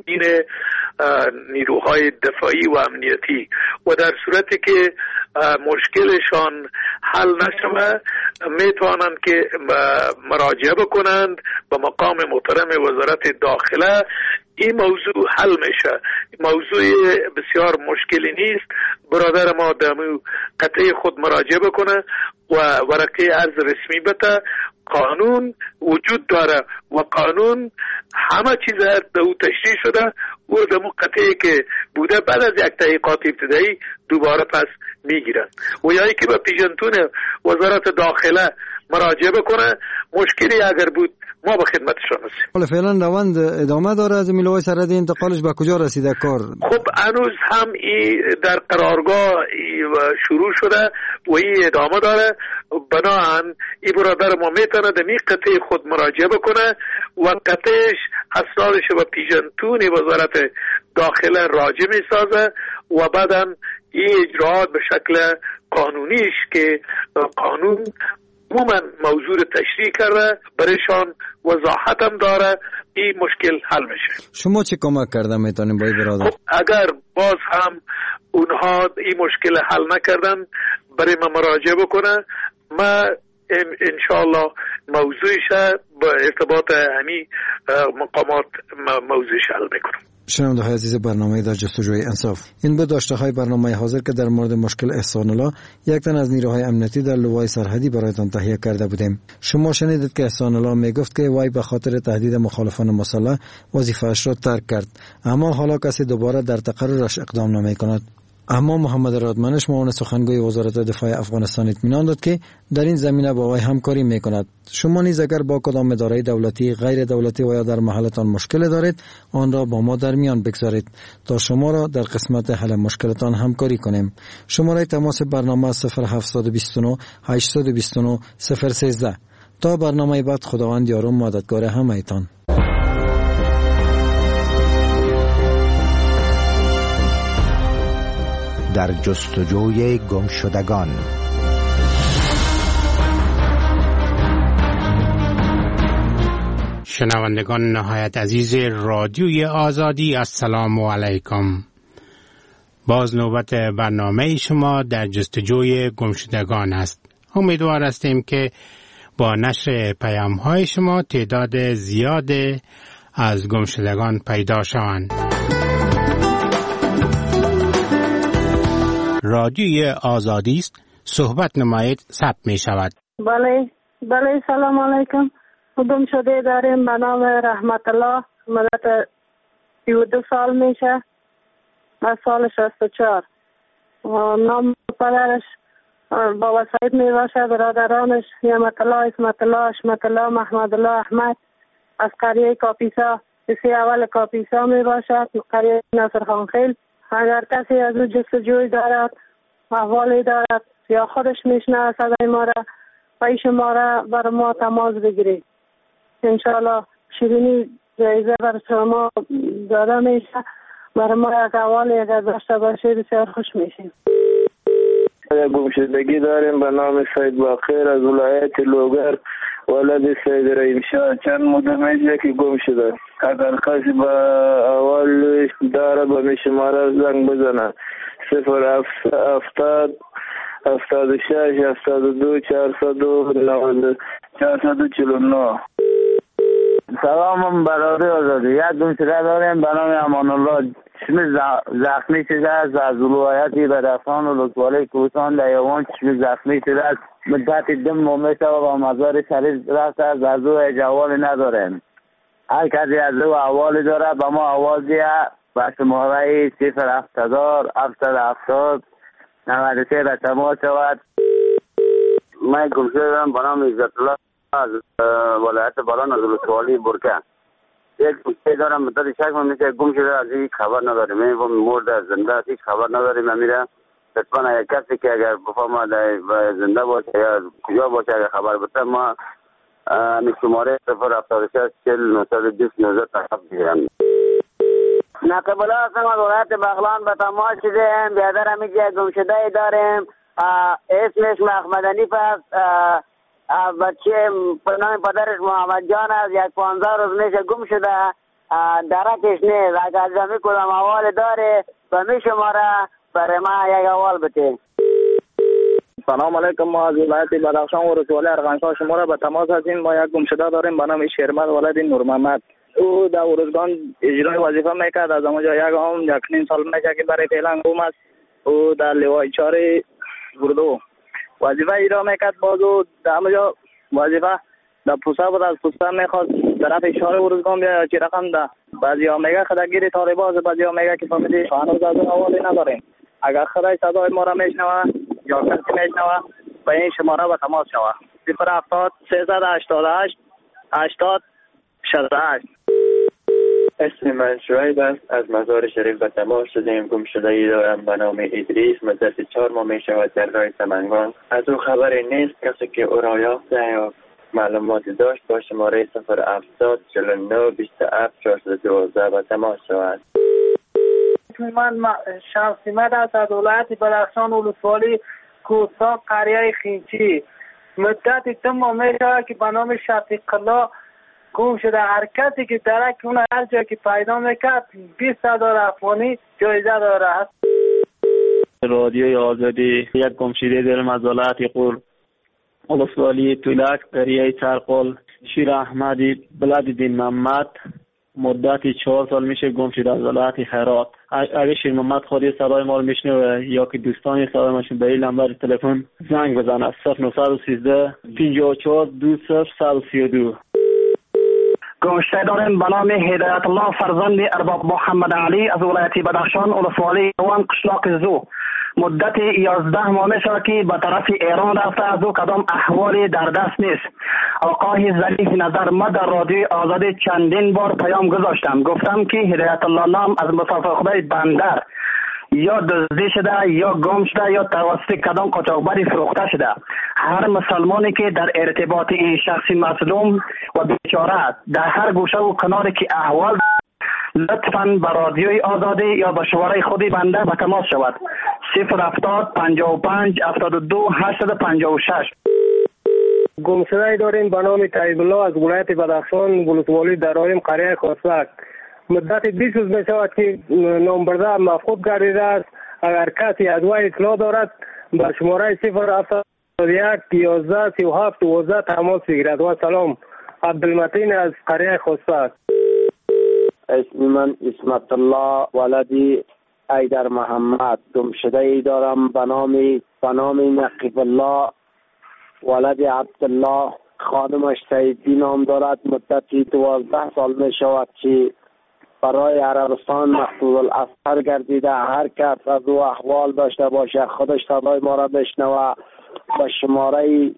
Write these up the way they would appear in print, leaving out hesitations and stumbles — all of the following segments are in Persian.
بین نیروهای دفاعی و امنیتی و در صورتی که مشکلشان حل نشود میتوانند که مراجعه بکنند به مقام محترم وزارت داخله. این موضوع حل میشه. موضوع بسیار مشکلی نیست. برادر ما در قطعه خود مراجعه بکنه و ورقه عرض رسمی بده. قانون وجود داره و قانون همه چیز در او تشریح شده و در قطعه که بوده بعد از یک تحقیقات ابتدایی دوباره پس میگیرن و یا که به پیژنتون وزارت داخله مراجعه بکنه. مشکلی اگر بود ما به خدمتشان هستیم. حالا فعلا روند ادامه داره از میلوی سرحدی انتقالش به کجا رسیده کار؟ خب هنوز هم این در قرارگاه شروع شده و این ادامه داره. بنابراین این برادر ما میتونه در این قطعه خود مراجعه بکنه و قطعش اسنادش و پیژنتون وزارت داخله راجع میسازه و بعدا این اجراعات به شکل قانونیش که قانون عموما موضوع تشریح کرده برایشان وضاحت هم داره این مشکل حل میشه. شما چه کمک کرده میتونیم با این برادر؟ خب اگر باز هم اونها این مشکل حل نکردن برای ما مراجعه بکنه ما انشاءالله موضوعش با ارتباط همی مقامات موضوعش حل میکنم. شنونده‌های عزیز برنامه در جستجوی انصاف، این بود داشته‌های برنامه حاضر که در مورد مشکل احسان الله یک تن از نیروهای امنیتی در لوای سرحدی برایتان تهیه کرده بودیم. شما شنیدید که احسان الله میگفت که وای به خاطر تهدید مخالفان مسلح وظیفه‌اش را ترک کرد، اما حالا کسی دوباره در تقررش اقدام نمی‌کند. اما محمد رادمنش معاون سخنگوی وزارت دفاع افغانستان اطمینان داد که در این زمینه با وی همکاری میکند. شما نیز اگر با کدام اداره دولتی، غیر دولتی و یا در محلتان مشکل دارید آن را با ما در میان بگذارید تا شما را در قسمت حل مشکلتان همکاری کنیم. شماره تماس برنامه 0729 829 013. تا برنامه بعد خداوند یار و مددگار همه‌تان. در جستجوی گمشدگان. شنوندگان نهایت عزیز رادیوی آزادی، السلام علیکم. باز نوبت برنامه شما در جستجوی گمشدگان است. امیدوار هستیم که با نشر پیام‌های شما تعداد زیاد از گمشدگان پیدا شوند. رادیوی آزادی است، صحبت نمایید، ثبت می شود. بله سلام علیکم. گم شده داریم به نام رحمت الله، مدت 32 سال میشه، از سال 64. نام پدرش با وسایت می باشه، برادرانش نعمت الله، اسمت الله، حشمت الله، محمد الله، احمد از قریه کاپیسا، سی اول کاپیسا می باشد، قریه نصر خان خیل. اگر کسی از او جستجوی دارد، احوالی دارد یا خودش میشنه صدای ما را و ایش ما را بر ما تماس بگیرید. انشاءالله شیرینی جایزه بر شما داده میشه. بر ما یک احوالی اگر داشته باشه بسیار خوش میشیم. گمشدگی داریم به نام سید باقر از ولایت لوگر، ولد سید رحیم شاه. چند مدت میشه که گم شده. اگر کسی با اولش داره به می شماره زنگ بزنه 070 76 72 449. سلام برادر آزادی. یک گمشده داریم به نام امان الله. چشم زخمی شده است از ولایتی بدخشان و لطفاله کوهستان در یوان. چشم زخمی شده است، مدت دم مومشه و مزار شریف رفته است. از او جوالی نداریم. هر کسی از او احوالی داره به ما احوال دیه به شماره 070 770 93 به تماس شود. من گمشده دارم به نام عزت الله از ولایت بالان از لطفاله برکه. یک گمشده دارم مدت شک میشه گم شده، از این خبر نداریم. مرد از زنده است هیچ خبر نداریم. میره لطفا اگر کسی که اگر بفهمه زنده باشه یا کجا باشه اگر خبر بده ما شماره 076 40 920 19 تقب دیرم. نقبلا هستم از ولایت بغلان به تماس شدیم. بیادر همی جای گمشده داریم، اسمش محمد حنیف است. بچه نام پدرش محمد جان است. 15 روز میشه گم شده. درکش نیست. اگر زمین کدام احوال داره به می شماره برای ما یک احوال بده. سلام علیکم. ما از ولایت بدخشان و ولسوالی ارغنشاه شما را به تماس هستیم. ما یک گمشده داریم به نام شیرمد ولد نور محمد. او در ارزگان اجرای وظیفه میکرد. از اونجا یک نیم سال میشه که برای فعلا گم است. او در لوای 4 اردو وظیفه اجرا میکرد. باز او در اونجا وظیفه در پوسه بود. از پوسه میخواست طرف شهر ارزگان بیا چی رقم ده. بعضیا میگه خداگیری طالبان، بعضیا میگه که فهمیدی هنوز از اون حوالی نداریم. اگر خدای صدای ما را میشنوه یا کسی میشنوه به این شماره به تماس شوه 070 388 80 68. اسم من شعیب است. از مزار شریف به تماس شدیم. گمشده ای دارم به نام ادریس. مدت 4 ماه می شود در راه سمنگان. از او خبری نیست. کسی که او را یافته یا معلوماتی داشت با شماره 070 49 27 412 به تماس شود. من شمسیمد است از ولایت بدخشان ولسوالی کوسا قریه خینچی. مدت 3 ماه می شود که به نام شفیق الله گم شده. هر کسی که درک اون هر جا که پیدا میکرد 20,000 افغانی جایزه داره. رادیوی آزادی یک گمشده داریم از ولایت قور ولسوالی تولک قریه سرقل. شیر احمدی بلد دین محمد مدت 4 سال میشه گم شده از ولایت هرات. اگه شیر محمد خودی صدای ما رو میشنوه یا که دوستانی صدای ماشون به این نمبر تلفن زنگ بزنه 0913 54 20 132. گمشده داریم به نام هدایت الله فرزند ارباب محمد علی از ولایت بدخشان ولسوالی وان قشلاق زو. مدت 11 ماه میشه که به طرف ایران رفته. از او کدام احوالی در دست نیست. آقای ظریف نظر ما در رادیوی آزادی چندین بار پیام گذاشتم. گفتم که هدایت الله نام از مسافر خدای بندر یا دزدی شده یا گم شده یا توسط کدام قاچاقبری فروخته شده. هر مسلمانی که در ارتباط این شخصی مظلوم و بیچاره در هر گوشه و کناری که احوال لطفاً به رادیوی آزادی یا به شماره خودی بنده به تماس شود 070 55 72 856. گمشده داریم به نام طیب الله از ولایت بدخشان ولسوالی درایم قریه خرسک. مدت 20 روز می شود که نامبرده مفقود گردیده است. اگر کسی از وی اطلاع دارد به شماره 071 11 37 12 تماس بگیرد. و سلام. عبدالمتین از قریه خرسک. اسم من اسمت الله ولدی ایدر محمد. گمشده ای دارم به نام نقیب الله ولد عبدالله. خانمش سیدی نام دارد. مدتی 12 سال می شود که برای عربستان مخصوص الاسفر گردیده. هر کس از او احوال داشته باشه خودش صدای ما را بشنوه به شماره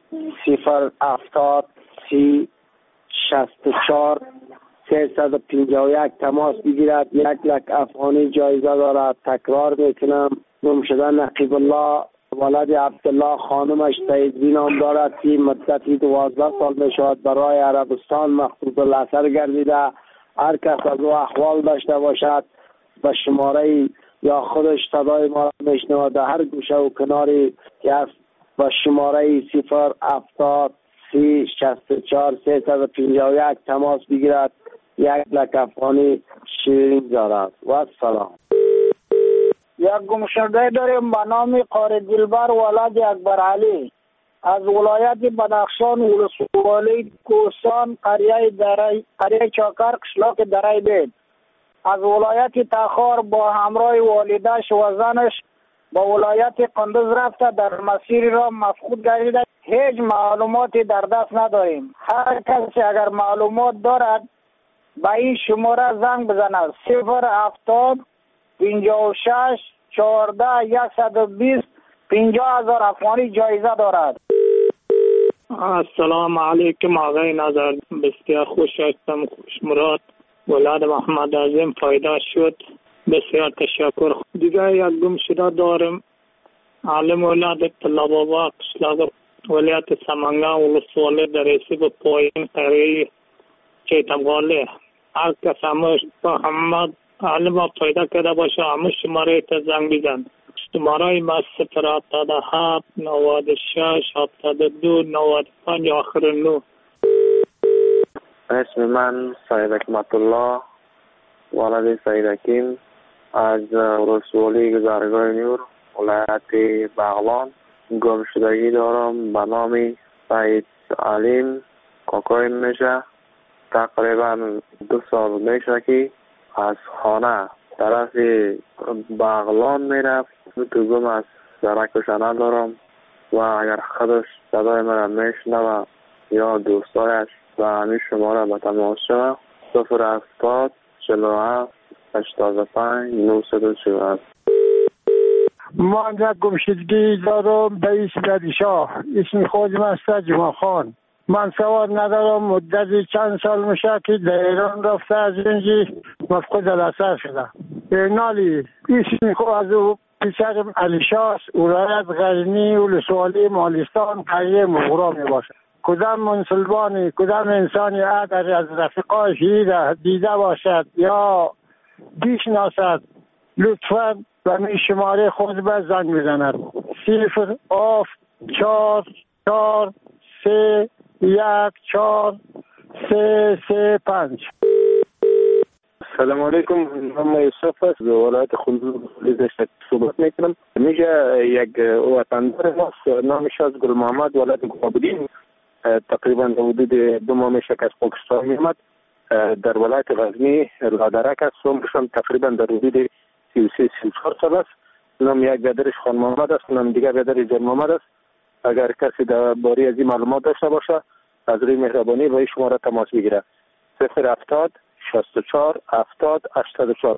070 30 64 351 تماس بگیرد. 1,00,000 افغانی جایزه دارد. تکرار میکنم گمشده نقیب الله ولد عبدالله. خانمش سیدی نام دارد که مدتی 12 سال می شود برای عربستان مخصوص الاسفر گردیده. هر کس از او احوال داشته باشد به شماره یا خودش صدای ما را میشنود در هر گوشه و کناری که است به شماره 070 30 64 351 تماس بگیرد. 1,00,000 افغانی شیرین دارد. و سلام. یک گمشده داریم به نام قاری دلبر ولد اکبر علی از ولایت بدخشان ولسوالی کوسان قریه چاکر قشلاق درای بید. از ولایت تخار با همراه والدش و زنش با ولایت قندوز رفته. در مسیر را مفقود گردیده. هیچ معلوماتی در دست نداریم. هر کسی اگر معلومات دارد به این شماره زنگ بزند 070 56 14 120 50,000 افغانی جایزه دارد. السلام علیکم آقای نظر. بسیار خوش هستم. خوش مراد. ولاد محمد اعظم پیدا شد. بسیار تشکر. دیگه یک گمشده داریم. عالم ولاد طلاب آبا قشلاق ولایت سمنگان ولسوالی درسی به پایین قریه چیتمگاله. هر کس همش محمد عالم پیدا کرده باشه همه شماره تا زنگ بزن. شماره ما 077 96 72 95 آخر 9. اسم من سید حکمت الله ولد سید حکیم از ولسوالی گذرگاه نور ولایت بغلان. گمشدگی دارم به نام سید علیم کاکای میشه. تقریبا 2 سال میشه که از خانه طرف بغلان میرفت. تو گم از درکش ندارم و اگر خودش صدای من میشنوه یا دوستایش و همین شماره به تماس شوه 070 47 85 947. من یک گمشدگی دارم به اسم ردیشاه. اسم خودم است جمعه خان. من سوار ندارم. مدتی چند سال میشه که در ایران رفته از اینجی مفقود الاثر شده. نالی اسم خود از او پسرم علیشاه ولایت غزنی ولسوالی مالستان قریه مغرا می باشه. کدام مسلمانی کدام انسانی اگر از رفیقای دیده باشد یا بشناسد لطفاً و می شماره خود به زنگ بزند 0 4 3 1 4 3 3 5. سلام علیکم. من یوسف از ولایت خلوز صحبت میکنم. میگه یک وطندار ماست نامش از گل محمد ولایت گلابدین. تقریبا حدود 2 ماه میشه که از پاکستان میامد. در ولایت غزنی لادرک است. عمرشم تقریبا در حدود 33-34 سال است. نام یک برادرش خان محمد است، نام دیگر برادر جان محمد است. اگر کسی در باره از این معلومات داشته باشه از روی مهربانی و این شماره تماس بگیره 070 64 70 84.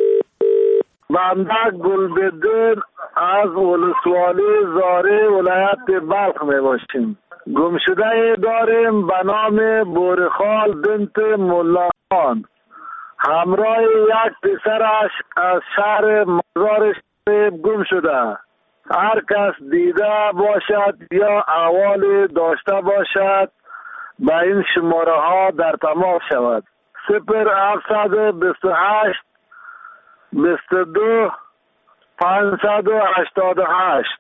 بنده گلبدین از ولسوالی زاره ولایت بلخ می باشیم. گمشده داریم به نام بورخال بنت ملاخان. همراه یک پسرش از شهر مزار شریف گم شده. هر کس دیده باشد یا احوال داشته باشد به این شماره ها در تماس شود 0728 22 588.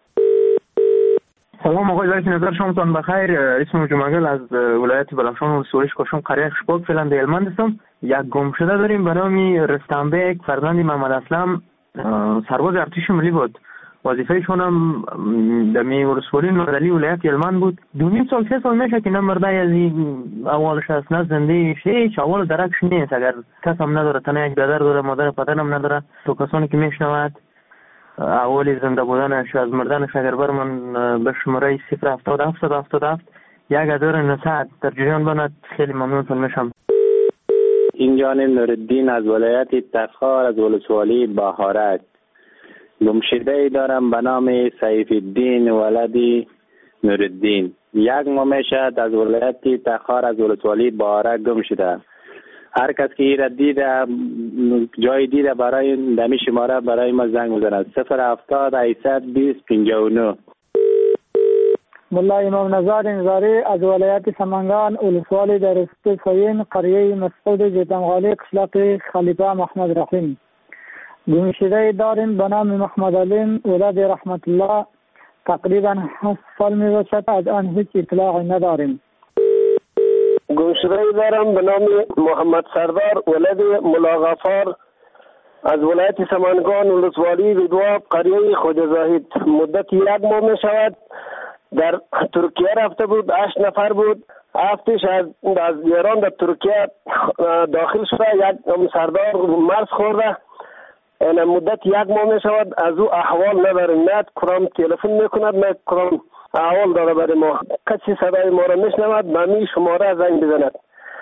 سلام آقای وقتی نظر شمتان بخیر. اسم جمعگل از ولایت بلخشان ولسوالی کشم قریه خشباب فعلا در هلمند هستم. یک گمشده داریم به نام رستنبک فرزند محمد اسلم. سرباز ارتش ملی بود. وظیفه‌شون هم در ولسوالی نوردلی ولایت هلمند بود. 2.5 سال 3 سال میشه که نه مرده از این اولش است نه زنده هیچ اول درکش نیست. اگر کس هم نداره تنها یک برادر داره مادر پدر هم نداره. تو کسانی که میشنوند اولی زنده بودنش از مردنش اگر بر من به شماره 07777 یک ادار نصد در جریان بند خیلی ممنون میشم. این جانب نوردین از ولایت تخار از ولسوالی بهارک. گمشده دارم به نام سیف الدین ولدی نوردین. 1 ماه میشد از ولایت تخار از ولسوالی بهارک گم شده. هر کس که ایره دیده جای دیده برای دمی شماره برای ما زنگ بزند 070 820 59. ملا امام نظار انزاری از ولایت سمنگان ولسوالی در استفاین قریه مسعود جتمغالی قشلاق خلیفه محمد رحیم. گمشده داریم به نام محمد علیم ولد رحمت الله. تقریبا 7 سال می باشد از آن هیچ اطلاعی نداریم. گمشده دارم به نام محمد سردار ولد ملاغفار از ولایت سمنگان ولسوالی بدواب قریه خواجه زاهد. مدت 1 ماه می شود در ترکیه رفته بود. 8 نفر بود. هفتش از ایران در ترکیه داخل شده. یک سردار مرز خورده. این مدت 1 ماه می شود از او احوال نداره. نه کرام تلفن میکند نه کرام احوال داره برای ما. کسی صدای ما را میشنود به می شماره زنگ بزند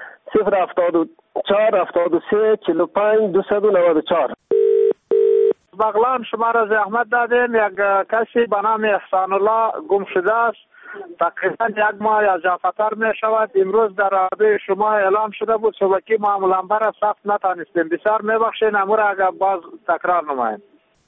074 73 45 294. بغلان شما را زحمت دادیم. یک کسی به نام احسان الله گم شده است. تقریبا 1 ماه از جافتر می شود. امروز در رابطه شما اعلام شده بود. صبحی معمولا بر سخت نتانستیم. بسیار میبخشین امور اگر باز تکرار نماییم.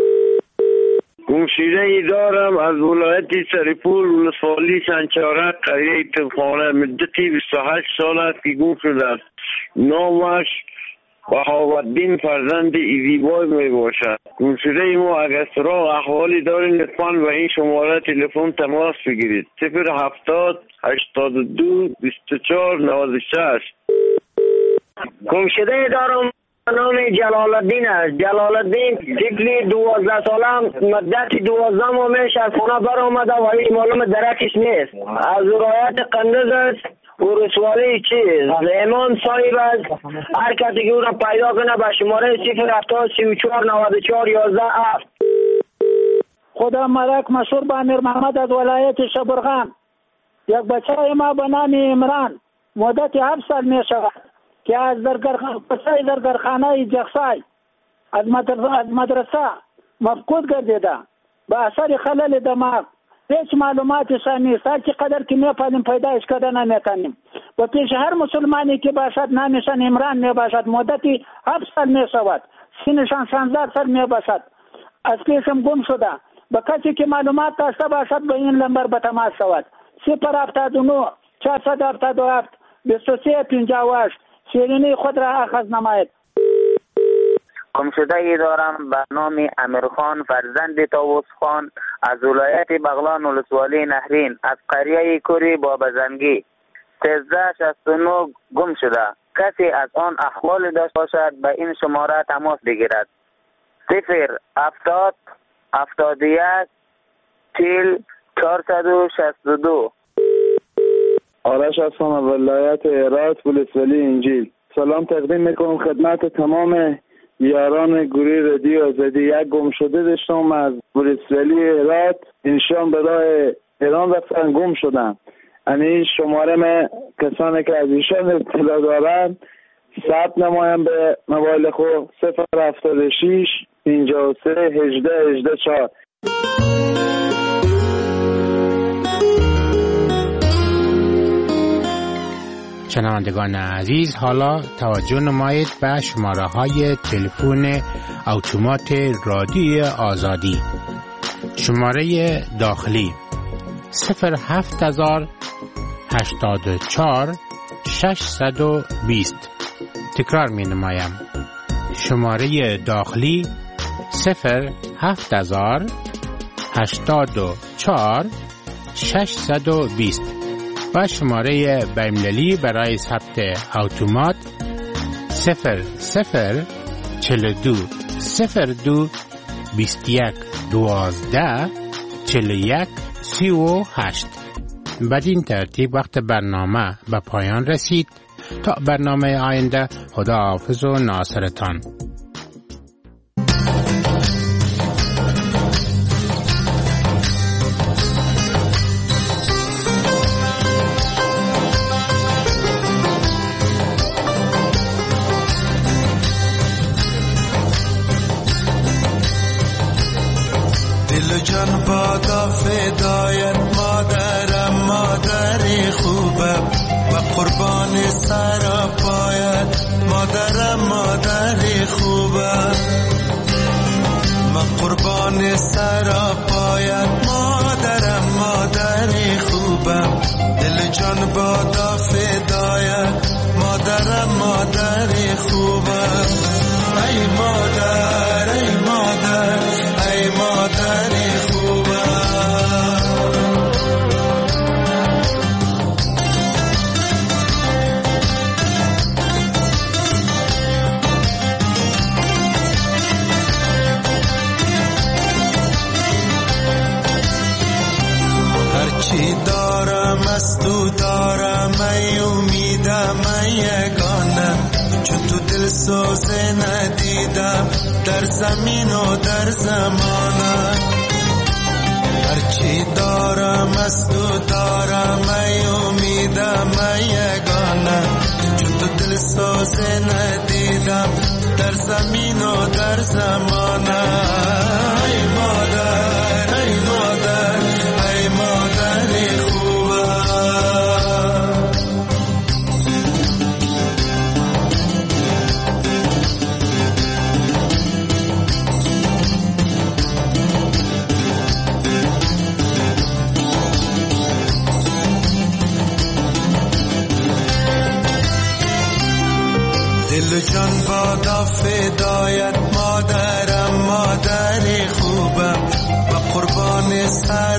گمشده ای دارم از ولایت سریپور ولسوالی سنچارک قریه طبخانه. مدتی 28 سال است که گم شده است. نامش بهاءالدین فرزند ایزیبای می باشد. گمشده ما اگر سراغ احوالی دارید لطفاً به این شماره تلفن تماس بگیرید 070 82 24 96. گمشده دارم نام جلال الدین است. جلال الدین طفلی 12 سالم مدت 12 ماه میشه از خونه برآمده ولی معلوم درکش نیست. از ولایت قندز است. ورسوالی چیز امام صاحب است. هر کسی که او را پیدا کنه به شماره 070349411 خدا ملک مشهور به امیر محمد از ولایت شبرغان. یک بچه ما به نام عمران مدت 7 سال می شود که از زرگرخانه جغسای از مدرسه مفقود گردیده به اثر خلل دماغ. هیچ معلوماتش نیست. هر چقدر که میپالیم پیدایش کردن نمیکنیم. و پیش هر مسلمانی که باشد نامشان عمران می باشد مدتی 7 سال می شود. سنشان 16 سال می باشد. از پیشم گم شده. به کسی که معلومات داشته باشد به این نمبر به تماس شود. 079 477 2358 شیرینی خود را اخذ نماید. گمشده ای دارم به نام امیرخان فرزند طاووس خان از ولایت بغلان ولسوالی نهرین از قریه کوری بابزنگی 1369 گم شده. کسی از آن احوال داشت باشد به این شماره تماس بگیرد. 070 71 40 462. آرش هستم از ولایت هرات ولسوالی انجیل. سلام تقدیم میکنم خدمت تمام یاران گروه رادیو آزادی. یک گم شده داشتم از ولسوالی هرات. اینشان به راه ایران رفتن گم شدن. یعنی شماره من کسانی که از ایشان اطلاع دارن ثبت نمایم به موبایل خود 076 53 18 4. شنوندگان عزیز، حالا توجه نمایید به شماره های تلفن اتومات رادیوی آزادی. شماره داخلی 07084 620. تکرار می نمایم. شماره داخلی 07084 620 و شماره بین‌المللی برای ثبت اتومات 0042 02 21 12 41 38. بدین ترتیب وقت برنامه به پایان رسید. تا برنامه آینده، خدا حافظ و ناصرتان. جان بادا فدایت مادرم، مادری خوبم و قربان سر پایت مادرم، مادری خوبم و قربان سر پایت مادرم، مادری خوبم. دل جان بادا فدایت مادرم، مادری خوبم. ای مادر، ای مادر، ای مادری هرچی دارم از تو دارم، ای امیدم، ای یگانه، چون تو دل سوزه ندیدم در زمین و در زمانه. هرچی دارم از تو دارم، ای امیدم، ای یگانه، چون تو دل سوزه ندیدم در زمین و در زمانه. ای مادر، ای مادر، ای مادری خوبم. دل جان بادا فدایت مادرم، مادری خوبم و قربان سر